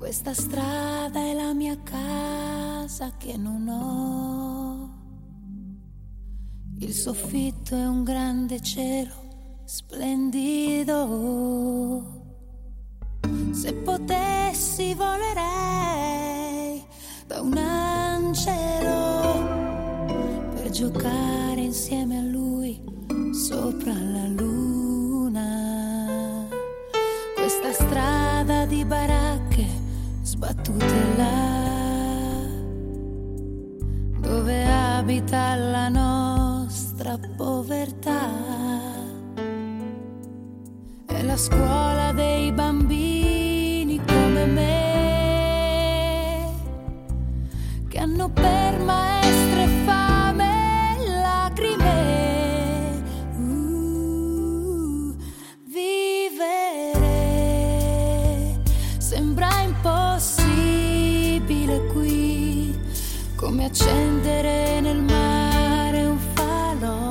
Questa strada è la mia casa che non ho. Il soffitto è un grande cielo splendido. Se potessi volerei da un angelo per giocare insieme a lui sopra la luna. Questa strada di baracche sbattute là, dove abita la nostra povertà. È la scuola dei bambini come me, che hanno per maestre fame e lacrime. Vivere sembra impossibile qui, come accendere nel mare un falò.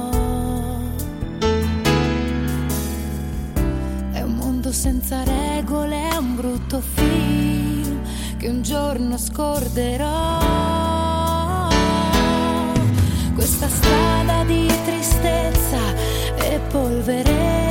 È un mondo senza regole, è un brutto film che un giorno scorderò. Questa strada di tristezza e polvere